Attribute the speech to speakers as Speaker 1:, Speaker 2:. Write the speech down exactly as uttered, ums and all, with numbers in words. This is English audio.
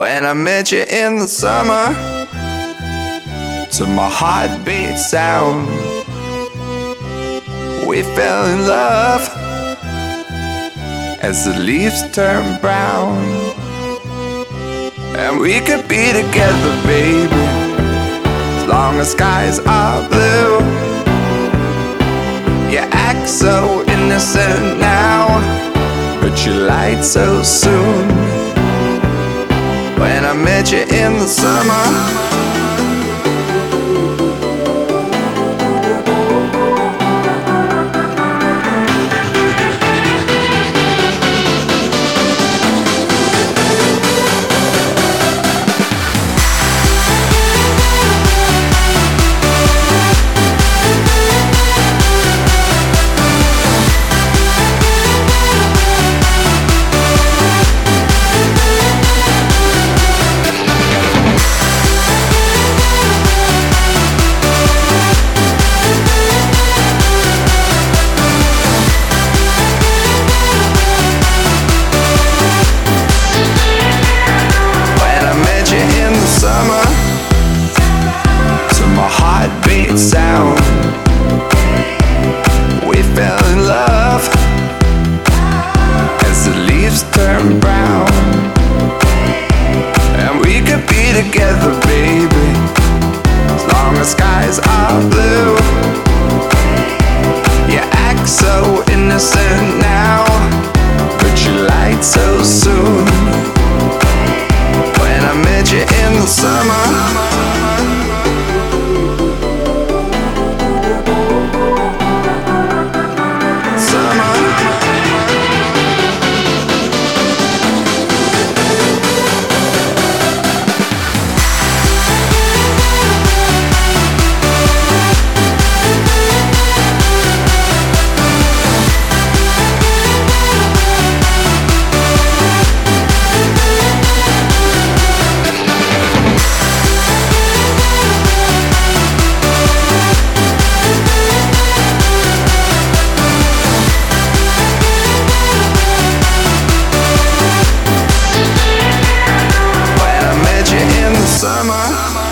Speaker 1: When I met you in the summer, to my heartbeat sound, we fell in love as the leaves turn brown. And we could be together, baby, as long as skies are blue. You act so innocent now, but you lied so soon. When I met you in the summer, heartbeat sound, we fell in love as the leaves turn brown. And we could be together, baby, as long as skies are blue. You act so innocent now, but you lied so soon. When I met you in the summer, summer.